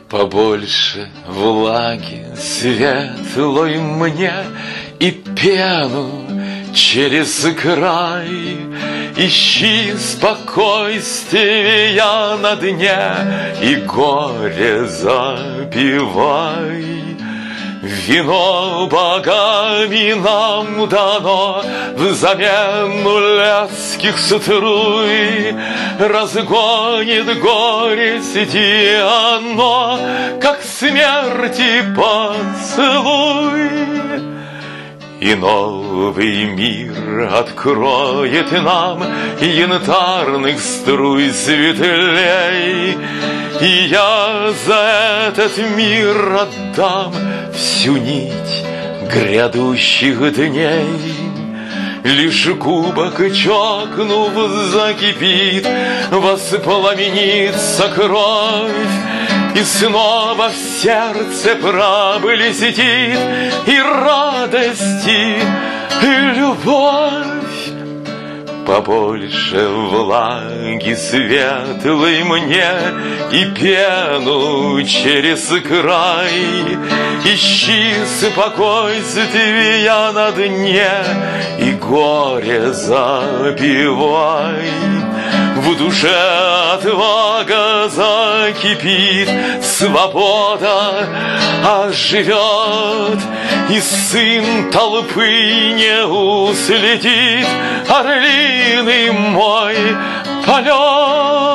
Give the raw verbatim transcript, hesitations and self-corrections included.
Побольше влаги светлой мне и пену через край. Ищи спокойствия на дне и горе запивай. Вино богами нам дано взамен летских струй. Разгонит горести оно, как смерти поцелуй. И новый мир откроет нам янтарных струй светлей. И я за этот мир отдам всю нить грядущих дней. Лишь кубок чокнув закипит, воспламенится кровь, и снова в сердце проблестит и радость, и любовь. Побольше влаги светлой мне и пену через край. Ищи спокойствия на дне и горе запивай. В душе отвага закипит, свобода оживет, и сын толпы не уследит орлиный мой полет.